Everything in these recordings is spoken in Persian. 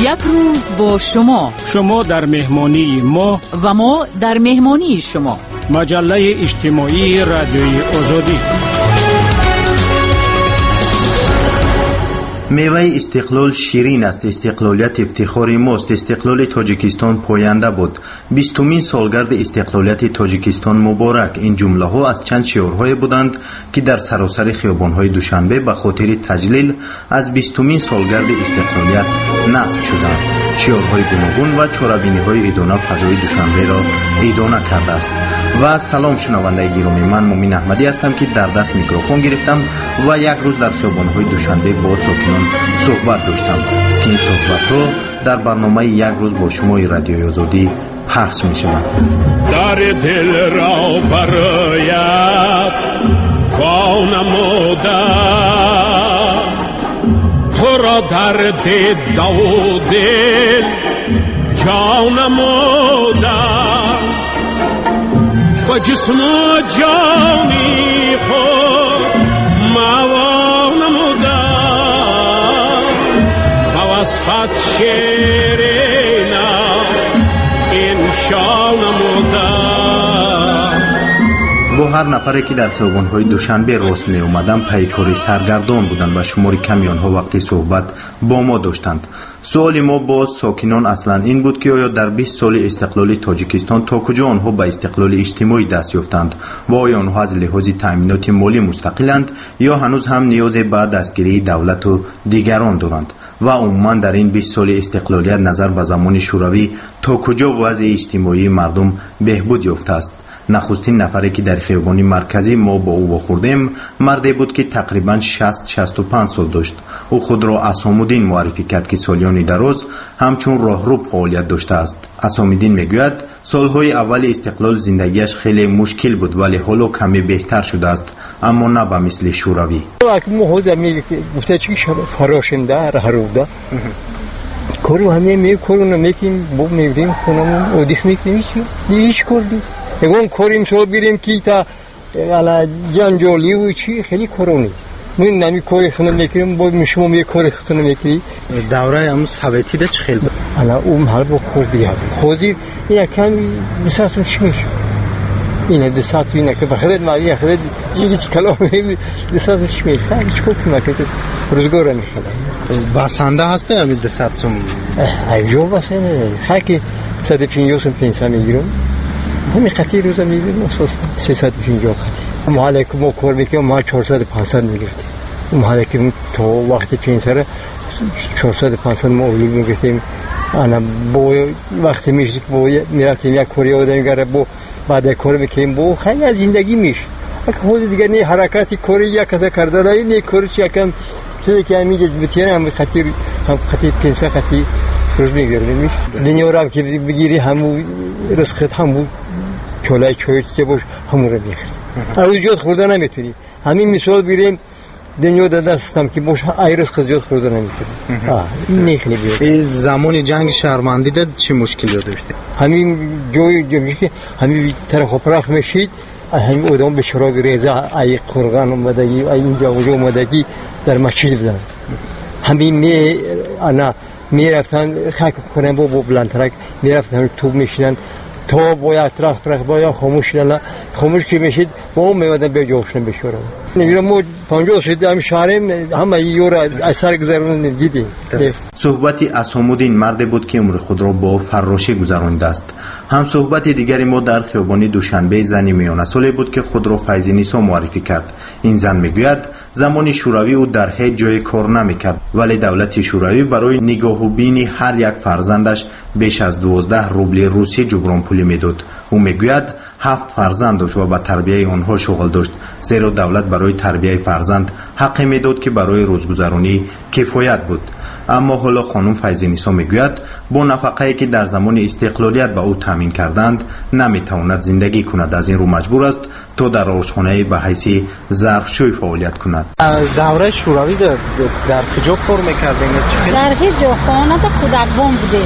یک روز با شما در مهمانی ما و ما در مهمانی شما. مجله اجتماعی رادیوی آزادی. میوه استقلال شیرین است. استقلالیت افتخار ماست. استقلال تاجیکستان پاینده بود. 20مین سالگرد استقلالیت تاجیکستان مبارک. این جمله ها از چند شعارهای بودند که در سراسر خیابان‌های دوشنبه به خاطر تجلیل از 20مین سالگرد استقلالیت نصب شدند. شعارهای گوناگون و چاره‌بینی‌های ایدانه فضای دوشنبه را ایدانه کرده است. و سلام شنونده گرامی، من مومین احمدی هستم که در دست میکروفون گرفتم و یک روز در خیابان‌های دوشنبه با ساکنان صحبت داشتم که این صحبت‌ها در برنامه یک روز با شما رادیوی آزادی پخش می‌شود. در دل را برایت وانموده، تو را در دل و دل جان نموده، و جسم و جانی خود موان نموده، و وصفت شیرینه انشا نموده. با هر نفری که در خیابان‌های دوشنبه راست می اومدن پیکاری سرگردان بودند و شماری کمی آنها وقتی صحبت با ما داشتند. سوال ما با ساکنان اصلا این بود که آیا در 20 سال استقلال تاجیکستان تا کجا آنها به استقلال اجتماعی دست یافتند و آیا آنها از لحاظ تأمینات مالی مستقلند یا هنوز هم نیاز به دستگیری دولت و دیگران دارند و عموما در این 20 سال استقلالیت نظر به زمان شوروی تا کجا وضع اجتماعی مردم بهبود یافته است. نخستین نفری که در خیابان مرکزی ما با او خوردیم مردی بود که تقریبا 60-65 سال داشت. او خود را اسام‌الدین معرفی کرد که سالیانی دراز همچون راهرو فعالیت داشته است. اسام‌الدین میگوید سالهای اول استقلال زندگیش خیلی مشکل بود ولی حالا کمی بهتر شده است، اما نه به مثل شوروی. محوزه میگه گفته چی فراشنده راهرودا کارو همه میکنیم میکنیم با میبریم خونمون اودیخ میکنیم هیچ کار نیست. اون کاریم تو بریم که تا علا جنجالی و چی خیلی کارو نیست. من نمی کاری خونه میکنیم با شما می کاری خونه میکنی. دوره هم سویتی ده چه خیلی علا اون حال با کار دیگه حاضر یکم دستاتون چی میشه اینه دستات اینه که بخدت مالی خدت یکی کلام دستاتون چی میشه هیچ کاری نمیکنه روزگار نمیخواد. بسنده هسته همین دستاتون ایجا بسنده خاکی 150 میگیرم همین قطعی روزا میگیرم اصلا 350 قطعی محله که ما کار میکنیم ما 400-500 میگرفتیم. محله که تو وقتی پینسره 400-500 ما اولو میگرفتیم. انا با وقتی میشه که با میرفتیم یک کاری آدمی گره با بعد کار میکنیم با خیلی از زندگی میشه. اگه خود دیگه نه حرکتی کاری یک کسی کرده رایی نه کاری چی یکم چیزی که همیشه بتیانه هم قطعی پینسه قطعی روز میگیریم. دنیا رو که بگیری همون رزقت همون کلای چویت چه باش همون رو میخری. از جود خورده نمیتونی. همین مثال بگیریم دنیا داده هستم که باش ای رزق زیاد خورده نمیتونی. نیخلی بیاد. زمان جنگ شهرمندی داد چه مشکلی داشته؟ همین جایی که همین طرف پرخ میشید همین آدم به شراب ریزه ای قرغان اومدگی ای اینجا اونجا اومدگی در مسجد بودن. همین انا میرفتن خاک خونه با بلندترک میرفتن تو میشینن تو باید اطراف باید خاموش شدن خاموش که میشید با اون میادن به جوشن بشورن. نمیدونم ما 50 شده هم شهریم همه یور اثر گذرون دیدیم. صحبتی اسام‌الدین مرد بود که عمر خود را با فراشی گذرانده است. هم صحبت دیگری ما در خیابان دوشنبه زنی میانه ساله بود که خود را فیض‌نیسا معرفی کرد. این زن میگوید زمان شوروی او در هیچ جای کار نمیکرد ولی دولت شوروی برای نگاه و بینی هر یک فرزندش بیش از 12 روبل روسی جبران پولی میداد. او میگوید 7 فرزند داشت و با تربیه آنها شغل داشت، زیرا دولت برای تربیه فرزند حقی میداد که برای روزگذرانی کفایت بود. اما حالا خانم فیض‌نیسا میگوید با نفقه‌ای که در زمان استقلالیت به او تامین کردند نمیتواند زندگی کند، از این رو مجبور است تا در آشخانه به حیث ظرفشوی فعالیت کند. دوره شوروی در کجا کار میکردین؟ در هیچ جا خانه در کودکان بوده.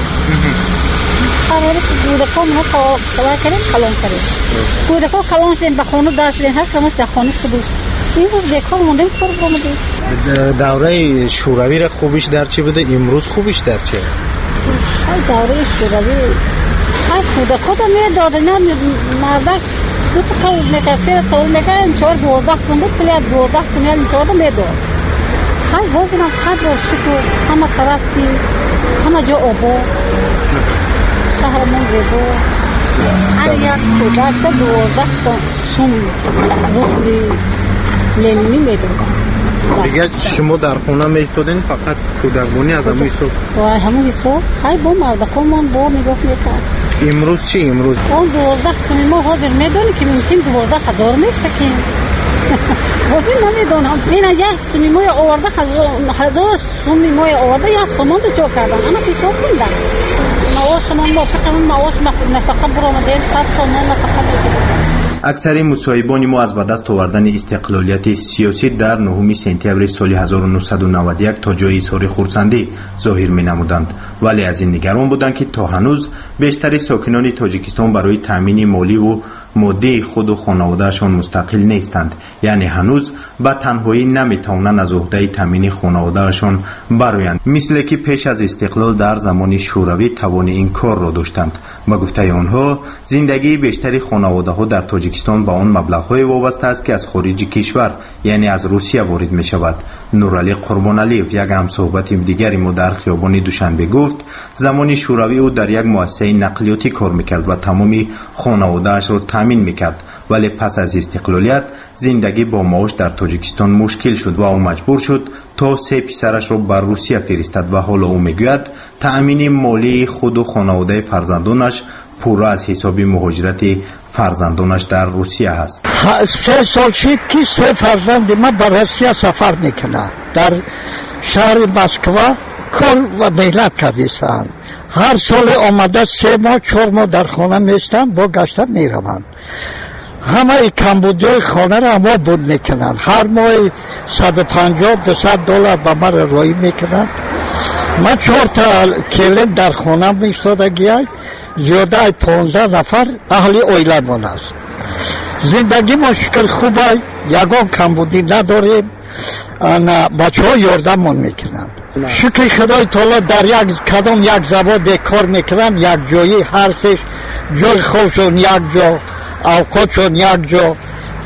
خبری که کودکان ما کار کردیم کلان کردیم. کودکان کلان شدن به خانه دست دادن هر کمش در خانه خودش. این روز دیگر موندیم کار بودیم. دوره شوروی را خوبیش در چی بوده؟ امروز خوبیش در چی؟ دوره شوروی کودک‌ها میدادن مردک دو تا قول میکسه تو میگن 12 سال بود کلی 12 سال اینجا میداد خیلی بازم خیلی شکر همه طرفی همه جا آبا شهرمون زیبا هر یک کودک 12 سال روحی لنینی میدادن. دیگه شما در خونه میستادین فقط کودکبانی از همون حساب؟ همون حساب خیلی با مردکان با نگاه میکرد. امروز چی امروز؟ اون 12 سال ما حاضر میدونی که ممکن 12,000 میشه که حاضر نمیدونم این یک سمی موی آورده 1000 سمی موی آورده یا سامان دو جا کردن اما حساب کندن معاش من موافقه من معاش نفقه برآمده 100 سامان نفقه بگیرم. اکثر مصاحبان ما از به دست آوردن استقلالیت سیاسی در 9 سپتامبر سال 1991 تا جای اظهار خرسندی ظاهر می نمودند، ولی از این نگران بودند که تا هنوز بیشتر ساکنان تاجیکستان برای تامین مالی و مادی خود و خانوادهشان مستقل نیستند، یعنی هنوز به تنهایی نمیتوانند از عهده تامین خانوادهشان برآیند، مثل که پیش از استقلال در زمان شوروی توان این کار را داشتند. با گفته آنها زندگی بیشتر خانواده‌ها در تاجیکستان به آن مبلغ‌های وابسته است که از خارج کشور یعنی از روسیه وارد می شود. نورعلی قربانعلی‌اف یک همصحبت دیگری ما در خیابان دوشنبه گفت زمان شوروی او در یک مؤسسه نقلیاتی کار میکرد و تمامی خانواده‌اش را تامین میکرد، ولی پس از استقلالیت زندگی با معاش در تاجیکستان مشکل شد و او مجبور شد تا 3 پسرش را بر روسیه فرستد و حالا او میگوید تأمین مالی خود و خانواده فرزندانش پورا از حساب مهاجرت فرزندانش در روسیه است. 3 سال شد که 3 فرزند ما بر روسیه سفر میکنه. در شهر مسکو کار و مهلت کردیستند. هر سال آمده 3 ماه 4 ماه در خانه میستند، با گشتن میروند. همه کمبودی خانه را ما بود میکنند. هر ماه 150-200 دلار به من روی میکنند. من 4 تا کلید در خانه میستادگی زیاده 15 نفر اهل اویلمون است. زندگی مشکل خوبه، یگان کمبودی نداریم، بچه ها یاردمون میکنند. شکر خدای تعالی در کدام یک زبان کار میکنند، یک جایی هر سش جای خوشون یک جا، اوقاتشون یک جا،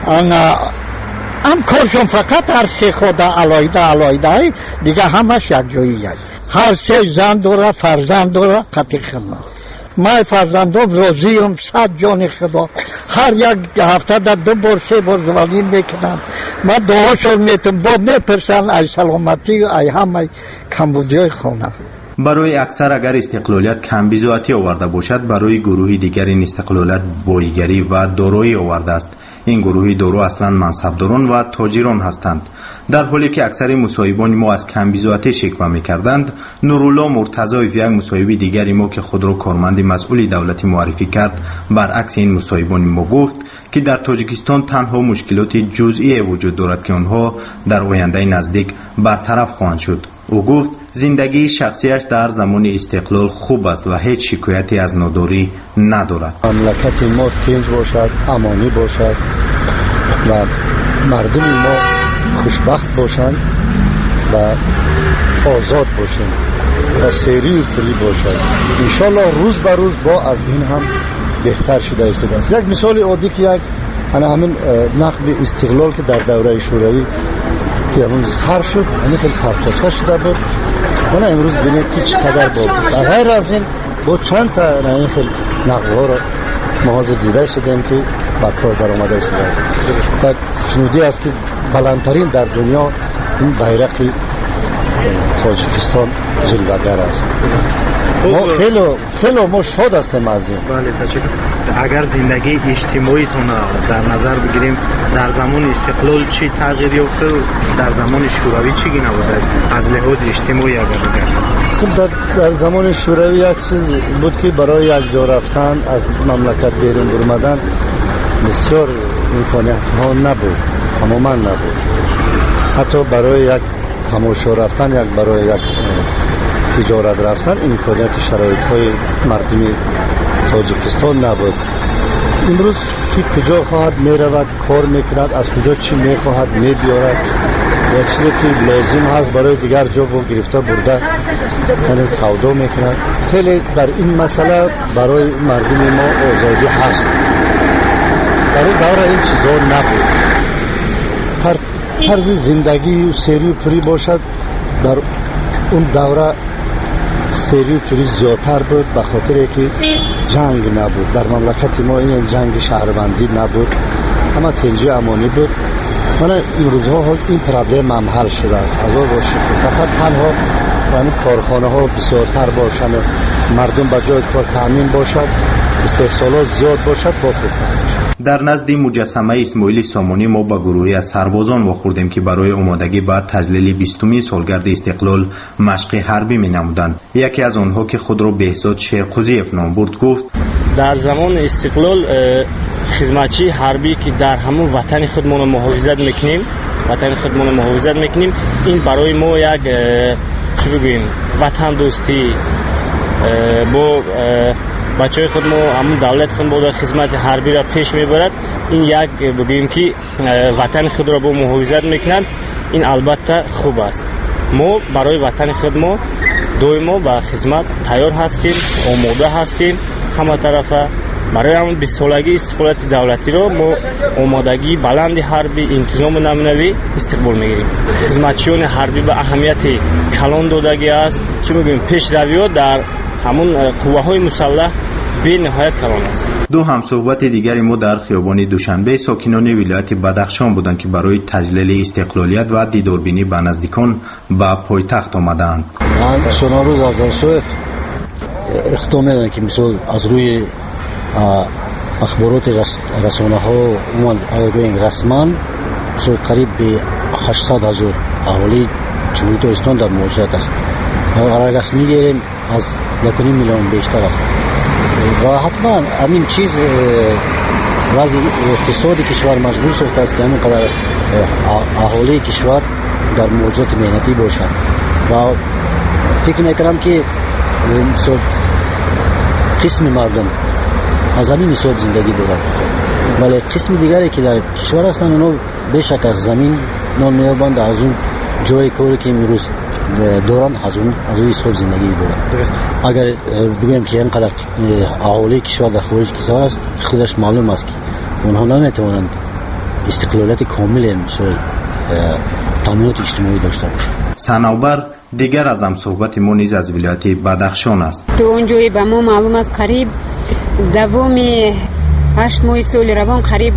هم کارشون فقط هر سه خود علایده دیگه همش یک جایی هر سه زن داره فرزند داره قطعی خدمت. من فرزندم روزیم 100 جان خدا، هر یک هفته در 2 بار 3 بار زوالین میکنم. من دعاشون میتونم با میپرسن ای سلامتی ای همه کمبودی های خونه. برای اکثر اگر استقلالیت کمبیزاتی آورده باشد، برای گروه دیگر این استقلالیت بایگری و دارایی آورده است. این گروهی دارو اصلا منصبداران و تاجران هستند. در حالی که اکثر مصاحبان ما از کمبیزاتی شکوه میکردند، نورالله مرتضی یک مصاحب دیگری ما که خود را کارمند مسئول دولتی معرفی کرد، برعکس این مصاحبان ما گفت که در تاجیکستان تنها مشکلات جزئی وجود دارد که آنها در آینده نزدیک برطرف خواهند شد. او گفت زندگی شخصیش در زمان استقلال خوب است و هیچ شکایتی از ناداری ندارد. مملکت ما تنج باشد، امانی باشد و مردم ما خوشبخت باشند و آزاد باشند و سری و پلی باشد. انشالله روز به روز با از این هم بهتر شده است. یک مثال عادی که یک همین نقد استقلال که در دوره شوروی که همون سر شد، همین خیلی کارتاسته شده بود. من امروز بینید که چقدر با بود. غیر از این با چند تا همین خیلی نقدها را ما حاضر دیده شدیم که با کار در آمده شده است. و شنودی است که بلندترین در دنیا این بیرق تاجیکستان جلوه‌گر است. ما خیلی ما شاد هستیم از این. بله تشکر. اگر زندگی اجتماعی تون در نظر بگیریم، در زمان استقلال چی تغییری افتاد و در زمان شوروی چی گونه بود از لحاظ اجتماعی اگر بگیریم؟ خب در زمان شوروی یک چیز بود که برای یک جا رفتن از مملکت بیرون برآمدن بسیار امکانات ها نبود، تماما نبود. حتی برای یک تماشا رفتن، یک برای یک تجارت رفتن امکانات شرایط های مردمی تاجیکستان نبود. امروز کی کجا خواهد میرود کار میکند، از کجا چی میخواهد میبیارد یا چیزی که لازم هست برای دیگر جا گرفته برده یعنی سودا میکند. خیلی در این مسئله برای مردم ما آزادی هست. در اون دوره این چیزا نبود. طرز زندگی و سری و پری باشد. در اون دوره سری و پری زیادتر بود به خاطر که جنگ نبود. در مملکت ما این جنگ شهروندی نبود، اما تنجی امانی بود. من این روزها این پرابلم هم حل شده است. از آن باشه فقط تنها یعنی کارخانه ها بسیارتر باشند و مردم به جای کار تامین باشد، استحصالات زیاد باشد با خوب باشد. در نزد مجسمه اسماعیل سامانی ما با گروهی از سربازان واخوردیم که برای آمادگی بعد تجلیل 20مین سالگرد استقلال مشق حربی می نمودند. یکی از آنها که خود را بهزاد شیرقضیف نام برد گفت در زمان استقلال خدمتچی حربی که در همون وطن خودمون محافظت میکنیم این برای ما یک چی بگوییم وطن دوستی با بچه‌های خود ما همون دولت خود با خدمت حربی را پیش میبرد. این یک بگوییم که وطن خود را با محافظت میکنند. این البته خوب است. ما برای وطن خود ما دویما با خدمت تیار هستیم، آماده هستیم. همه طرفه برای همون 20 سالگی استقلالت دولتی رو ما آمادگی بلند حربی انتظام نمونوی استقبال میگیریم. خدمتچیان حربی به اهمیت کلان دادگی است. چی میگویم پیشروی در همون قوه‌های مسلح به نهایت کلان است. دو همصحبت دیگری ما در خیابان دوشنبه ساکنان ولایت بدخشان بودند که برای تجلیل استقلالیت و دیداربینی به نزدیکان به پایتخت آمدند. من چون روز از آسف اخطار میدن که مثلا از روی اخبارات رسانه ها اون رسما قریب به 800,000 اهالی جمهوری تاجیکستان در مهاجرت است. اگر رسمی گیریم از 1.5 میلیون بیشتر است و حتما همین چیز وضع اقتصادی کشور مجبور ساخته است که همین قدر اهالی کشور در مهاجرت مهنتی باشند و فکر میکنم که قسم مردم از همین حساب زندگی دارند ولی قسم دیگری که در کشور هستند اونا بیشک از زمین نان میابند، از اون جای کاری که امروز دارند از اون حساب زندگی دارند. اگر بگویم که اینقدر اهالی کشور در خارج کشور است خودش معلوم است که اونها نمیتوانند استقلالیت کامل تامینات اجتماعی داشته باشند. صنوبر دیگر از هم صحبت ما نیز از ولایت بدخشان است. تو اونجای به ما معلوم است قریب دوام 8 ماه سال روان قریب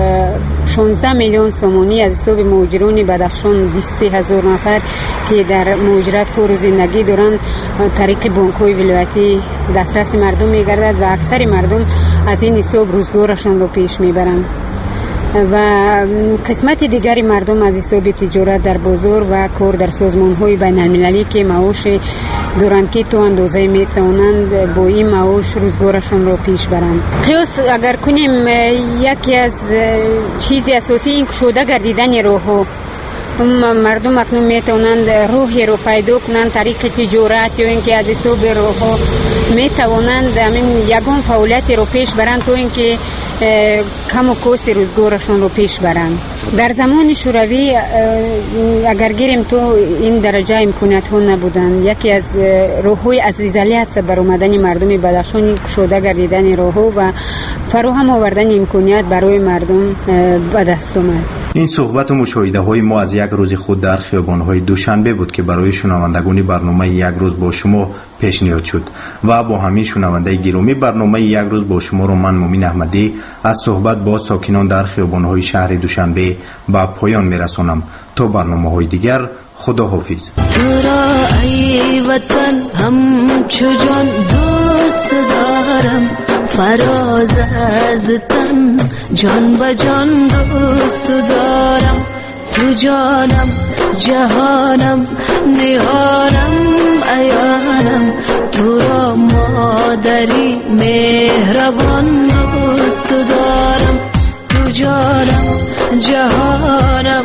16 میلیون سومانی از حساب مهاجران بدخشان 23,000 نفر که در مهاجرت کار و زندگی دارند طریق بانک‌های ولایتی دسترس مردم می‌گردد و اکثر مردم از این حساب روزگارشان را پیش میبرند و قسمت دیگری مردم از حساب تجارت در بازار و کار در سازمان‌های بین‌المللی که معاش دارند که تو اندازه میتوانند با این معاش روزگارشان را پیش برند. قیاس اگر کنیم یکی از چیزی اساسی این شده گردیدن راه‌ها مردم اکنون میتوانند روحی رو پیدا کنند طریق تجارت یا اینکه از حساب راه‌ها میتوانند همین یگان فعالیتی رو پیش برند تا اینکه کم و کاس روزگارشون رو پیش برند. در زمان شوروی اگر گیریم تو این درجه امکانات ها نبودن. یکی از راه‌های عزیزالیت بر آمدن مردم بدخشان شده گردیدن راه‌ها و فراهم آوردن امکانات برای مردم به دست آمد. این صحبت و مشاهده های ما از یک روز خود در خیابان های دوشنبه بود که برای شنوندگان برنامه یک روز با شما پیشنهاد شد و با همین شنونده گرامی برنامه یک روز با شما رو من مومین احمدی از صحبت با ساکنان در خیابان های شهر دوشنبه به پایان میرسانم. تا برنامه های دیگر خدا حافظ. تو را ای وطن همچو جان دوست دارم، فراز از تن جان به جان دوست دارم. تو جانم جهانم نهانم ایانم، تو را مادری مهربان دوست دارم. تو جانم جهانم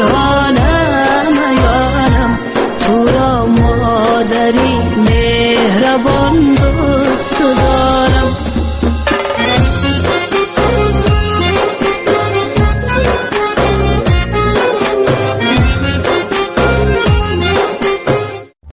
نهانم ایانم، تو را مادری مهربان دوست دارم.